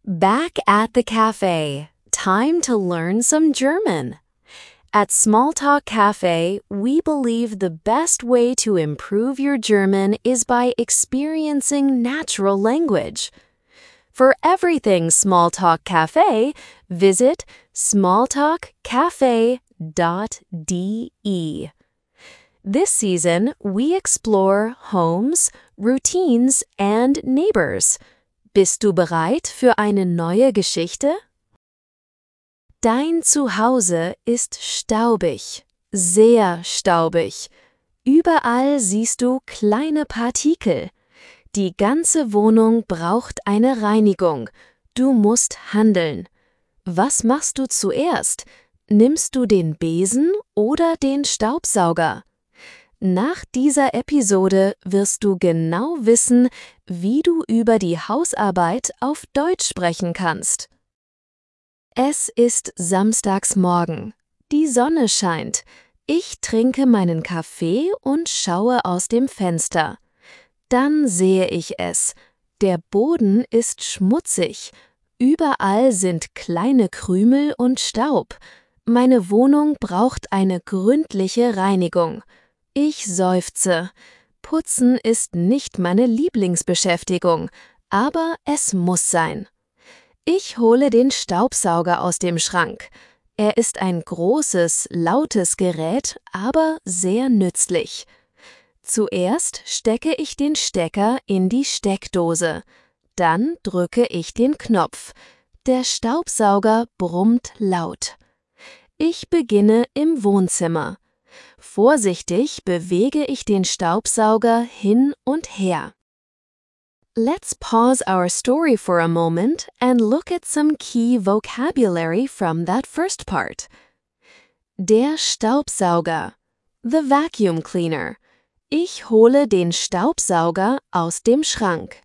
Back at the cafe. Time to learn some German. At Smalltalk Cafe, we believe the best way to improve your German is by experiencing natural language. For everything Smalltalk Cafe, visit smalltalkcafe.de. This season, we explore homes, routines, and neighbors. Bist du bereit für eine neue Geschichte? Dein Zuhause ist staubig, sehr staubig. Überall siehst du kleine Partikel. Die ganze Wohnung braucht eine Reinigung. Du musst handeln. Was machst du zuerst? Nimmst du den Besen oder den Staubsauger? Nach dieser Episode wirst du genau wissen, wie du über die Hausarbeit auf Deutsch sprechen kannst. Es ist Samstagsmorgen. Die Sonne scheint. Ich trinke meinen Kaffee und schaue aus dem Fenster. Dann sehe ich es. Der Boden ist schmutzig. Überall sind kleine Krümel und Staub. Meine Wohnung braucht eine gründliche Reinigung. Ich seufze. Putzen ist nicht meine Lieblingsbeschäftigung, aber es muss sein. Ich hole den Staubsauger aus dem Schrank. Er ist ein großes, lautes Gerät, aber sehr nützlich. Zuerst stecke ich den Stecker in die Steckdose. Dann drücke ich den Knopf. Der Staubsauger brummt laut. Ich beginne im Wohnzimmer. Vorsichtig bewege ich den Staubsauger hin und her. Let's pause our story for a moment and look at some key vocabulary from that first part. Der Staubsauger. The vacuum cleaner. Ich hole den Staubsauger aus dem Schrank.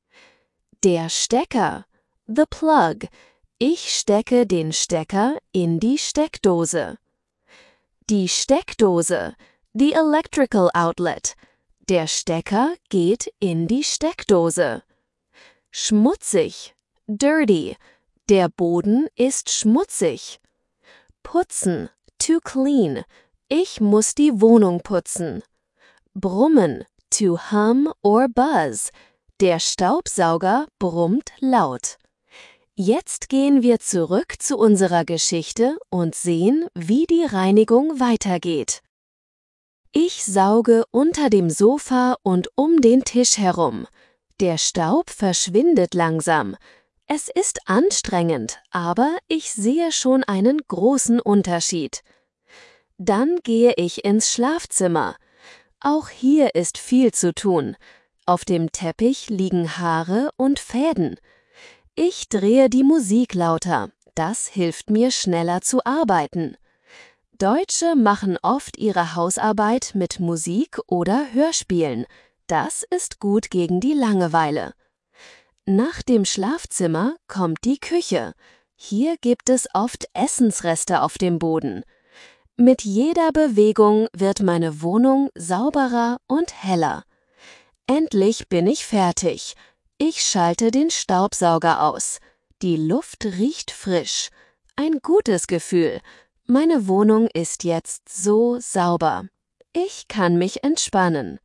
Der Stecker. The plug. Ich stecke den Stecker in die Steckdose. Die Steckdose. The electrical outlet. Der Stecker geht in die Steckdose. Schmutzig. Dirty. Der Boden ist schmutzig. Putzen. To clean. Ich muss die Wohnung putzen. Brummen. To hum or buzz. Der Staubsauger brummt laut. Jetzt gehen wir zurück zu unserer Geschichte und sehen, wie die Reinigung weitergeht. Ich sauge unter dem Sofa und um den Tisch herum. Der Staub verschwindet langsam. Es ist anstrengend, aber ich sehe schon einen großen Unterschied. Dann gehe ich ins Schlafzimmer. Auch hier ist viel zu tun. Auf dem Teppich liegen Haare und Fäden. Ich drehe die Musik lauter. Das hilft mir, schneller zu arbeiten. Deutsche machen oft ihre Hausarbeit mit Musik oder Hörspielen. Das ist gut gegen die Langeweile. Nach dem Schlafzimmer kommt die Küche. Hier gibt es oft Essensreste auf dem Boden. Mit jeder Bewegung wird meine Wohnung sauberer und heller. Endlich bin ich fertig. Ich schalte den Staubsauger aus. Die Luft riecht frisch. Ein gutes Gefühl. Meine Wohnung ist jetzt so sauber. Ich kann mich entspannen.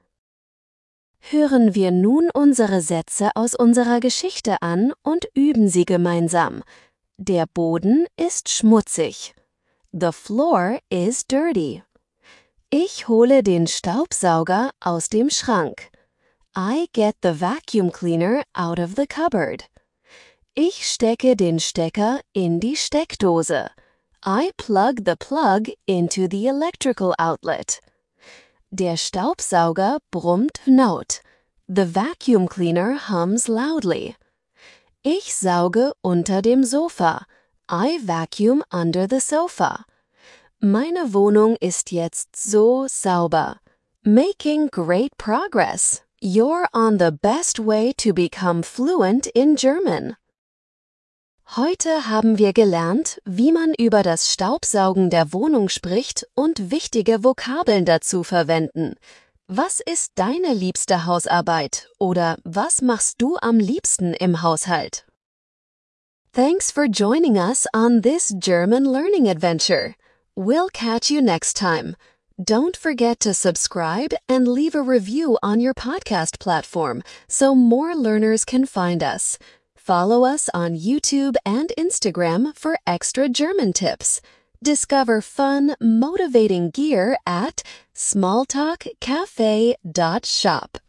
Hören wir nun unsere Sätze aus unserer Geschichte an und üben sie gemeinsam. Der Boden ist schmutzig. The floor is dirty. Ich hole den Staubsauger aus dem Schrank. I get the vacuum cleaner out of the cupboard. Ich stecke den Stecker in die Steckdose. I plug the plug into the electrical outlet. Der Staubsauger brummt laut. The vacuum cleaner hums loudly. Ich sauge unter dem Sofa. I vacuum under the sofa. Meine Wohnung ist jetzt so sauber. Making great progress. You're on the best way to become fluent in German. Heute haben wir gelernt, wie man über das Staubsaugen der Wohnung spricht und wichtige Vokabeln dazu verwenden. Was ist deine liebste Hausarbeit oder was machst du am liebsten im Haushalt? Thanks for joining us on this German learning adventure. We'll catch you next time. Don't forget to subscribe and leave a review on your podcast platform so more learners can find us. Follow us on YouTube and Instagram for extra German tips. Discover fun, motivating gear at smalltalkcafe.shop.